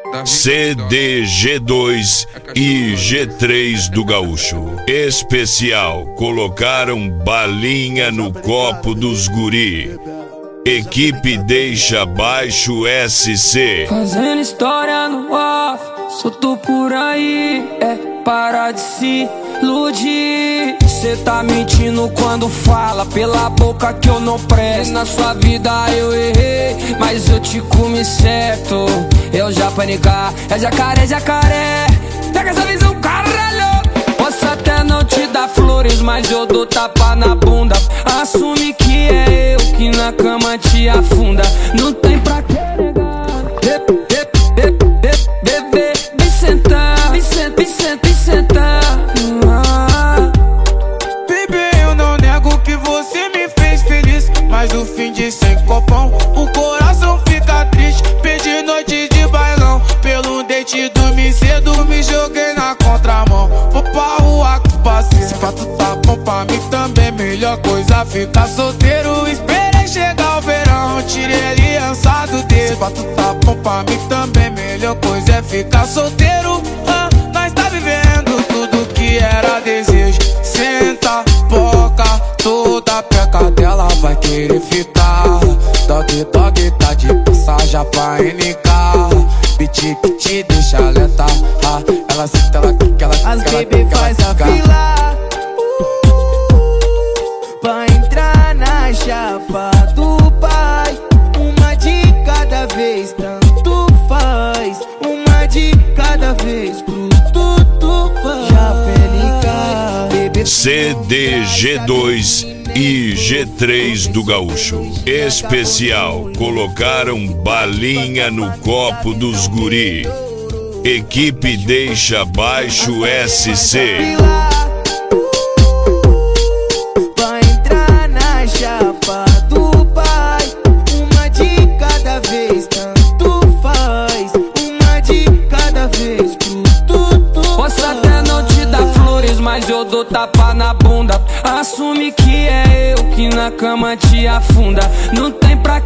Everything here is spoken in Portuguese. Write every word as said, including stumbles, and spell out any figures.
C D G dois e G três do Gaúcho. Especial, colocaram balinha no copo dos guri. Equipe deixa baixo S C. Fazendo história no off, solto por aí, é parar de se iludir. Cê tá mentindo quando fala pela boca que eu não presto. Na sua vida eu errei, mas eu te comi certo. Eu já panicar, é jacaré, jacaré. Pega essa visão, caralho. Posso até não te dar flores, mas eu dou tapa na bunda. Assume que é eu que na cama te afunda. Não tem pra que negar. Bebê, vem sentar, vem sentar, vem sentar, vem sentar. Bebê, eu não nego que você me fez feliz, mas no fim de sem copão o coração fica triste. Perdi noite de bailão, pelo date dormi cedo, me joguei na contramão. Vou pra rua com parceiro, se fato tá bom pra mim também. Melhor coisa ficar solteiro, esperei chegar o verão, tirei aliança do dedo. Se fato tá bom pra mim também, melhor coisa é ficar solteiro. ah, Nós tá vivendo tudo que era desejo. Senta, boca, toda peca dela vai querer ficar. Dog, dog, tá de passagem pra N K. Beat que te deixa alerta. ah, Ela senta, ela quica, ela quica. As baby faz a fila pra entrar na chapa do pai. Uma de cada vez, tanto faz. Uma de cada vez, pro tudo faz. Já pelica, C D G dois e G três do Gaúcho. Especial, colocaram balinha no copo dos guri. Equipe deixa baixo S C. pra entrar na chapa do pai. Uma de cada vez, tanto faz. Uma de cada vez, pro tudo. Posso até não te dar flores, mas eu dou tapa na bunda. Assume que é eu que na cama te afunda. Não tem pra